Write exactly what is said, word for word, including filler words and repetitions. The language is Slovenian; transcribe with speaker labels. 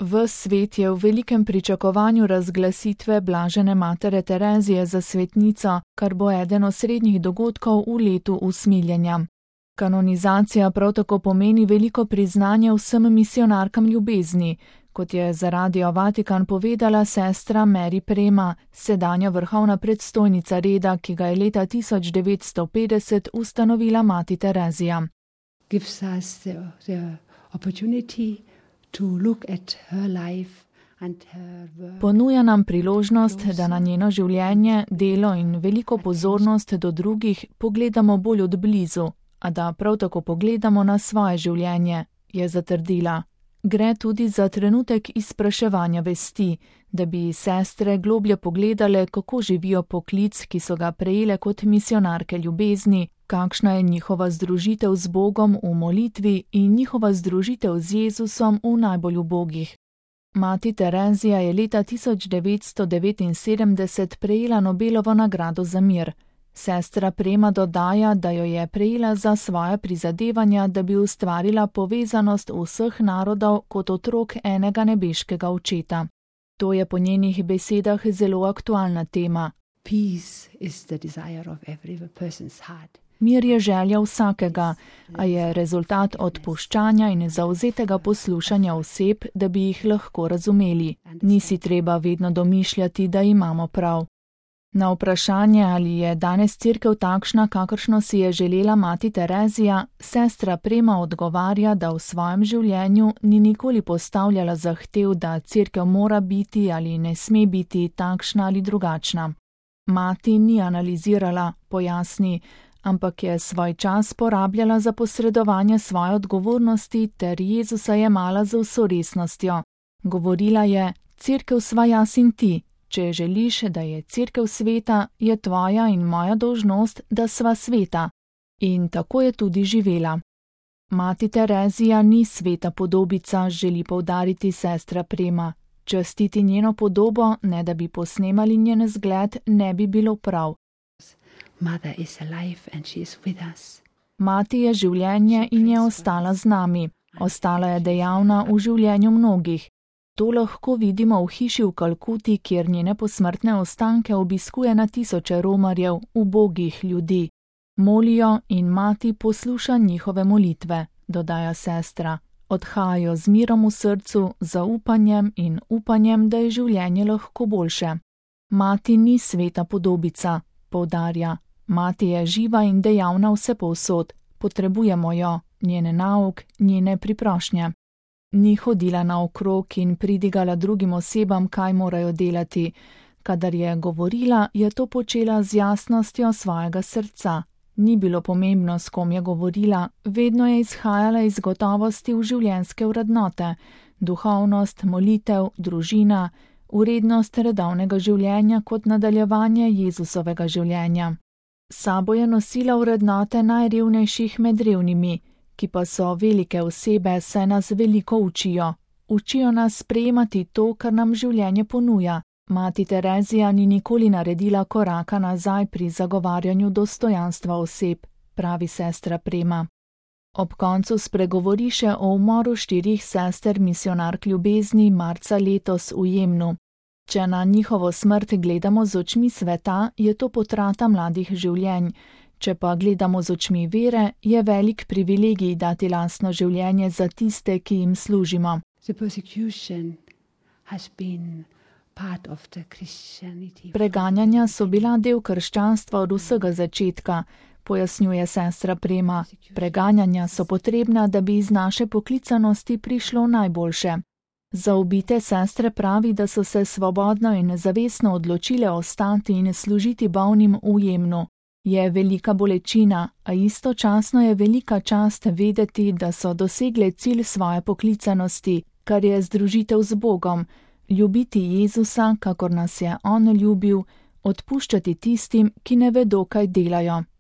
Speaker 1: Ves svet je v velikem pričakovanju razglasitve blažene matere Terezije za svetnico, kar bo eden osrednjih dogodkov v letu usmiljenja. Kanonizacija prav tako pomeni veliko priznanje vsem misionarkam ljubezni, kot je za Radio Vatikan povedala sestra Mary Prema, sedanja vrhovna predstojnica reda, ki ga je leta tisoč devetsto petdeset ustanovila mati Terezija.
Speaker 2: Gives us the, the opportunity to look at her life and her work.
Speaker 1: Ponuja nam priložnost, da na njeno življenje, delo in veliko pozornost do drugih pogledamo bolj od blizu, a da prav tako pogledamo na svoje življenje, je zatrdila. Gre tudi za trenutek izpraševanja vesti, da bi sestre globlje pogledale, kako živijo poklic, ki so ga prejele kot misionarke ljubezni, kakšna je njihova združitev z Bogom v molitvi in njihova združitev z Jezusom v najbolj ubogih. Mati Terezija je leta tisoč devetsto devetinsedemdeset prejela Nobelovo nagrado za mir. Sestra Prema dodaja, da jo je prejela za svoja prizadevanja, da bi ustvarila povezanost vseh narodov kot otrok enega nebeškega očeta. To je po njenih besedah zelo aktualna tema.
Speaker 2: Peace is the desire of every person's heart.
Speaker 1: Mir je želja vsakega, a je rezultat odpuščanja in zavzetega poslušanja oseb, da bi jih lahko razumeli. Nisi treba vedno domišljati, da imamo prav. Na vprašanje, ali je danes cerkev takšna, kakršno si je želela mati Terezija, sestra Prema odgovarja, da v svojem življenju ni nikoli postavljala zahtev, da cerkev mora biti ali ne sme biti takšna ali drugačna. Mati ni analizirala, pojasni, ampak je svoj čas porabljala za posredovanje svoje odgovornosti ter Jezusa jemala z vso resnostjo. Govorila je, cerkev sva jaz in ti. Če želiš, da je cerkev sveta, je tvoja in moja dolžnost, da sva sveta. In tako je tudi živela. Mati Terezija ni sveta podobica, želi poudariti sestra Prema. Častiti njeno podobo, ne da bi posnemali njen zgled, ne bi bilo prav.
Speaker 2: Mother is alive and she is with us.
Speaker 1: Mati je življenje in je ostala z nami. Ostala je dejavna v življenju mnogih. To lahko vidimo v hiši v Kalkuti, kjer njene posmrtne ostanke obiskuje na tisoče romarjev, ubogih ljudi. Molijo in mati posluša njihove molitve, dodaja sestra. Odhajajo z mirom v srcu, zaupanjem in upanjem, da je življenje lahko boljše. Mati ni sveta podobica, poudarja. Mati je živa in dejavna vsepovsod. Potrebujemo jo, njene nauk, njene priprošnje. Ni hodila naokrog in pridigala drugim osebam, kaj morajo delati. Kadar je govorila, je to počela z jasnostjo svojega srca. Ni bilo pomembno, s kom je govorila, vedno je izhajala iz gotovosti v življenjske vrednote, duhovnost, molitev, družina, vrednost redovnega življenja kot nadaljevanje Jezusovega življenja. Sabo je nosila vrednote najrevnejših med revnimi, ki pa so velike osebe, saj nas veliko učijo. Učijo nas sprejemati to, kar nam življenje ponuja. Mati Terezija ni nikoli naredila koraka nazaj pri zagovarjanju dostojanstva oseb, pravi sestra Prema. Ob koncu spregovori še o umoru štirih sester misionark ljubezni marca letos v Jemnu. Če na njihovo smrt gledamo z očmi sveta, je to potrata mladih življenj. Če pa gledamo z očmi vere, je velik privilegij dati lastno življenje za tiste, ki jim služimo. Preganjanja so bila del krščanstva od vsega začetka, pojasnjuje sestra Prema. Preganjanja so potrebna, da bi iz naše poklicanosti prišlo najboljše. Za ubite sestre pravi, da so se svobodno in zavestno odločile ostati in služiti bolnim v Jemnu. Je velika bolečina, a istočasno je velika čast vedeti, da so dosegle cilj svoje poklicanosti, kar je združitev z Bogom, ljubiti Jezusa, kakor nas je On ljubil, odpuščati tistim, ki ne vedo, kaj delajo.